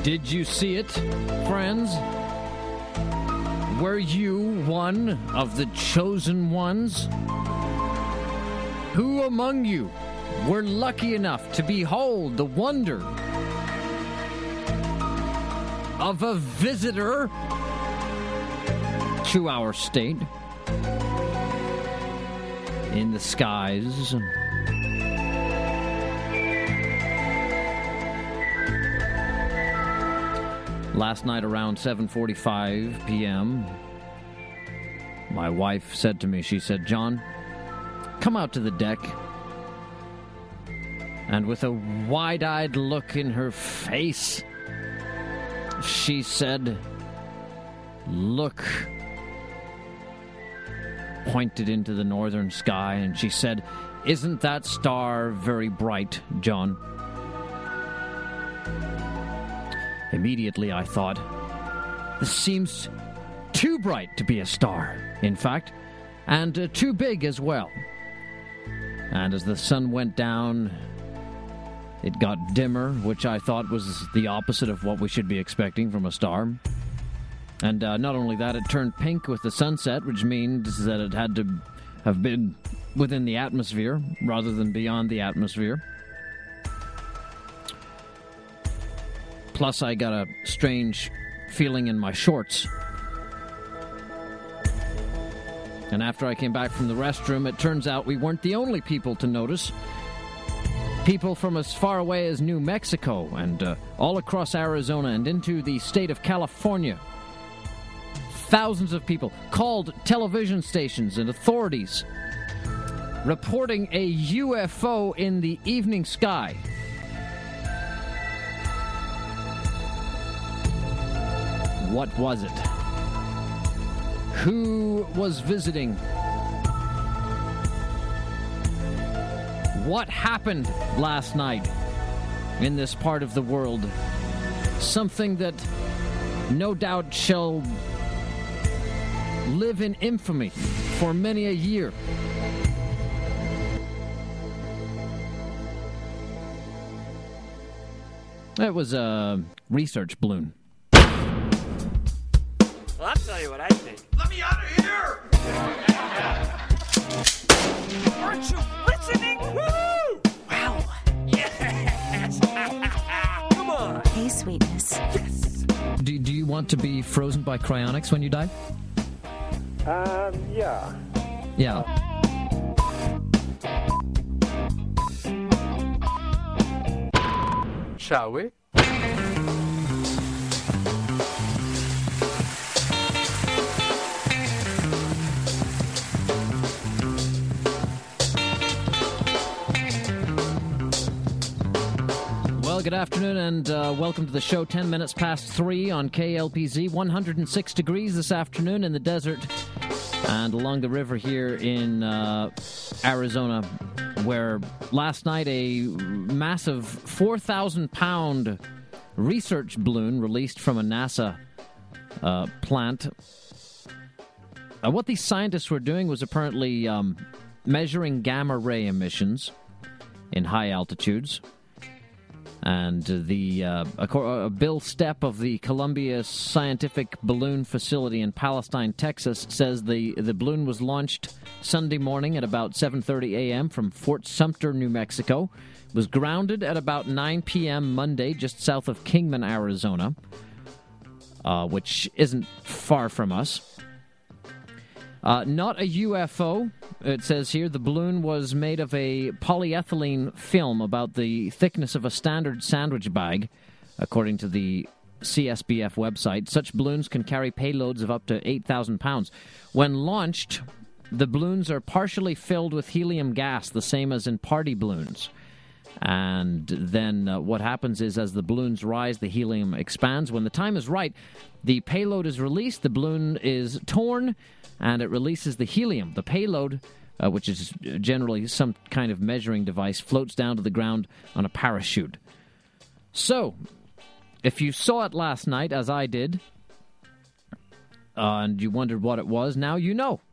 Did you see it, friends? Were you one of the chosen ones? Who among you were lucky enough to behold the wonder of a visitor to our state in the skies? Last night around 7:45 p.m., my wife said to me, she said, "John, come out to the deck." And with a wide-eyed look in her face, she said, "Look," pointed into the northern sky, and she said, "Isn't that star very bright, John?" Immediately I thought, this seems too bright to be a star, in fact, and too big as well. And as the sun went down, it got dimmer, which I thought was the opposite of what we should be expecting from a star. And not only that, it turned pink with the sunset, which means that it had to have been within the atmosphere rather than beyond the atmosphere. Plus, I got a strange feeling in my shorts. And after I came back from the restroom, it turns out we weren't the only people to notice. People from as far away as New Mexico and all across Arizona and into the state of California. Thousands of people called television stations and authorities, reporting a UFO in the evening sky. What was it? Who was visiting? What happened last night in this part of the world? Something that no doubt shall live in infamy for many a year. It was a research balloon. Well, I'll tell you what I think. Let me out of here! Aren't you listening? Woo! Wow. Yes! Come on. Hey, sweetness. Yes! Do you want to be frozen by cryonics when you die? Yeah. Yeah. Shall we? Well, good afternoon and welcome to the show. 10 minutes past 3 on KLPZ. 106 degrees this afternoon in the desert and along the river here in Arizona, where last night a massive 4,000-pound research balloon released from a NASA plant. What these scientists were doing was apparently measuring gamma ray emissions in high altitudes. And Bill Stepp of the Columbia Scientific Balloon Facility in Palestine, Texas, says the balloon was launched Sunday morning at about 7:30 a.m. from Fort Sumter, New Mexico. It was grounded at about 9 p.m. Monday, just south of Kingman, Arizona, which isn't far from us. Not a UFO, it says here. The balloon was made of a polyethylene film about the thickness of a standard sandwich bag, according to the CSBF website. Such balloons can carry payloads of up to 8,000 pounds. When launched, the balloons are partially filled with helium gas, the same as in party balloons. And then what happens is, as the balloons rise, the helium expands. When the time is right, the payload is released, the balloon is torn, and it releases the helium. The payload, which is generally some kind of measuring device, floats down to the ground on a parachute. So, if you saw it last night, as I did, and you wondered what it was, now you know.